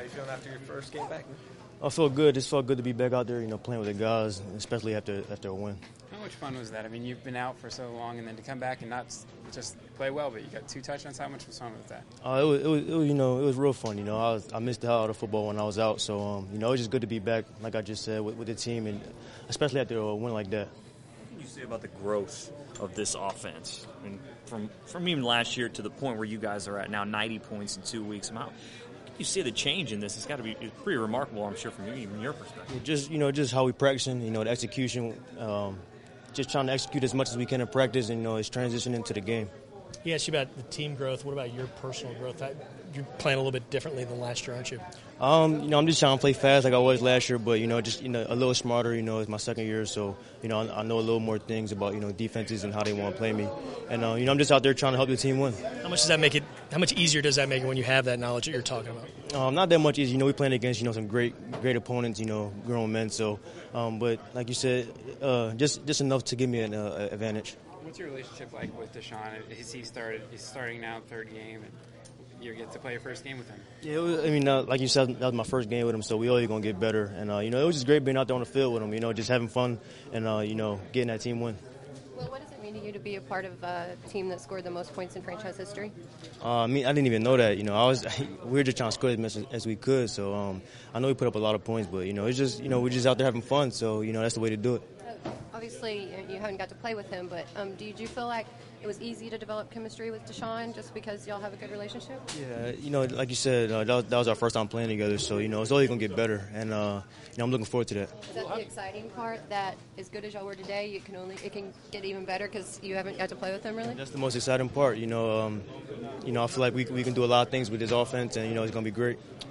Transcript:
you feeling after your first game back? I felt good. Just felt good to be back out there, playing with the guys, especially after a win. How much fun was that? I mean, you've been out for so long, and then to come back and not just play well, but you got 2 touchdowns. How much was fun with that? It was real fun. I missed the hell out of football when I was out, so it was just good to be back, like I just said, with the team, and especially after a win like that. What can you say about the growth of this offense? I mean, from even last year to the point where you guys are at now, 90 points in 2 weeks. You see the change in this. It's got to be pretty remarkable, I'm sure, from your perspective. Just how we practicing, the execution, just trying to execute as much as we can in practice, and it's transitioning into the game. He asked you about the team growth. What about your personal growth? You're playing a little bit differently than last year, aren't you? I'm just trying to play fast like I was last year, but just a little smarter. It's my second year, so I know a little more things about defenses and how they want to play me, and I'm just out there trying to help the team win. How much does that make it? How much easier does that make it when you have that knowledge that you're talking about? Not that much easier. We're playing against some great opponents, grown men. So, but like you said, just enough to give me an advantage. What's your relationship like with Deshaun? He's starting now, third game, and you get to play your first game with him. Yeah, like you said, that was my first game with him, so we always going to get better. And, it was just great being out there on the field with him, just having fun and, getting that team win. Well, what does it mean to you to be a part of a team that scored the most points in franchise history? I didn't even know that. We were just trying to score as much as we could. So I know we put up a lot of points, but, it's just, we're just out there having fun. So, that's the way to do it. Obviously, you haven't got to play with him, but do you feel like it was easy to develop chemistry with Deshaun just because y'all have a good relationship? Yeah, like you said, that was our first time playing together, so, it's always going to get better, and, I'm looking forward to that. Is that the exciting part, that as good as y'all were today, it can get even better because you haven't got to play with him, really? That's the most exciting part, I feel like we can do a lot of things with this offense, and, it's going to be great.